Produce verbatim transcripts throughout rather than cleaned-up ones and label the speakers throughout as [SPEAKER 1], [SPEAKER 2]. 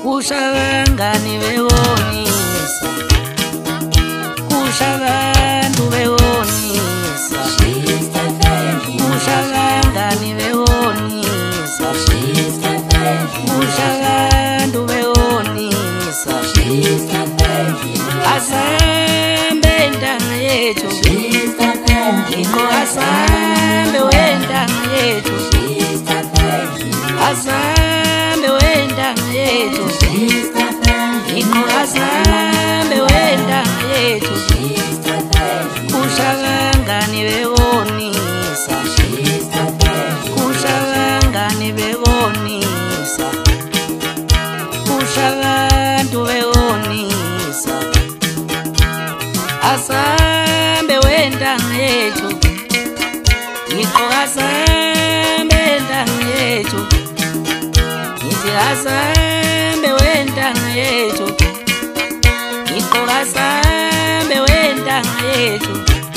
[SPEAKER 1] kushabangani beonisa, kushabandu beonisa, kushabangani beonisa, kushabandu beonisa, asambe ndanga yetu, iko asambe wendanga yetu, asambe wendanga yetu, iko asambe wendanga yetu, kushabangani beonisa, kushabangani beonisa, kushabandu beonisa, asambe wendanga yetu, iko asambe ndanga yetu, iti asambe wendanga yetu, iko asambe wendanga yetu.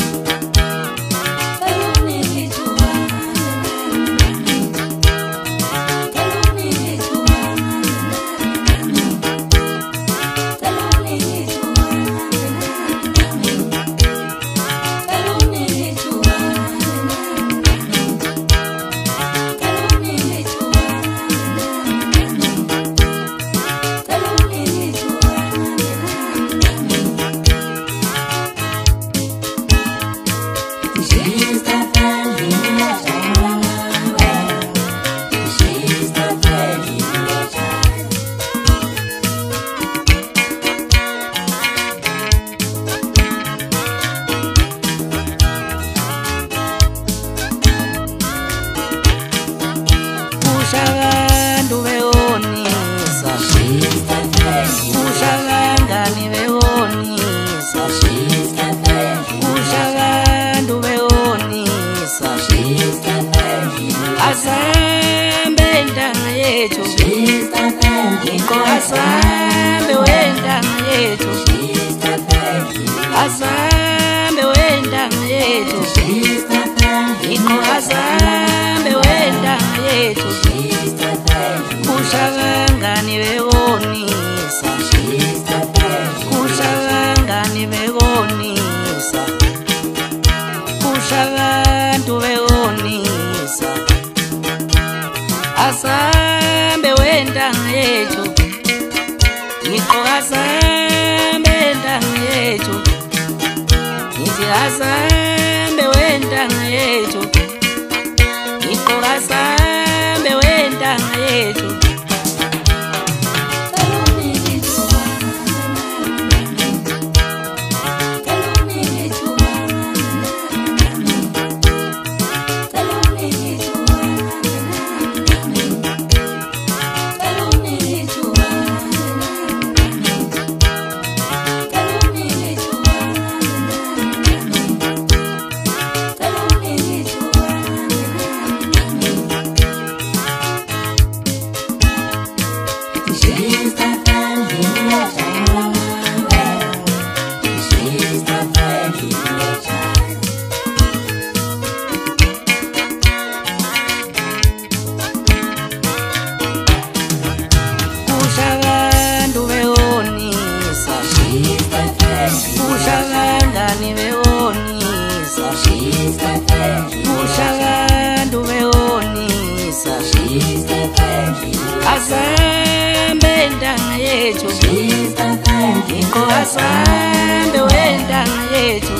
[SPEAKER 1] Kushabandu beonisa, kushabangani beonisa, kushabandu beonisa, asambe ndanga yetu, iko asambe wendanga yetu, asambe wendanga yetu, iko asambe wendanga yetu, kushabangani beonisa, kushabangani beonisa, kushabandu beonisa, asambe wendanga yetu, iko asambe ndanga yetu, iti asambe wendanga yetu, iko asambe wendanga yetu. Kushabandu beonisa, kushabangani beonisa, kushabandu beonisa, asambe ndanga yetu, iko asambe wendanga yetu,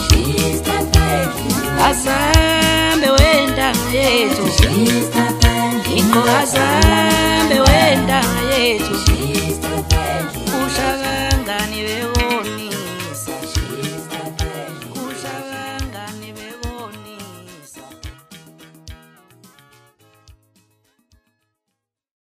[SPEAKER 1] asambe wendanga yetu, iko asambe wendanga yetu.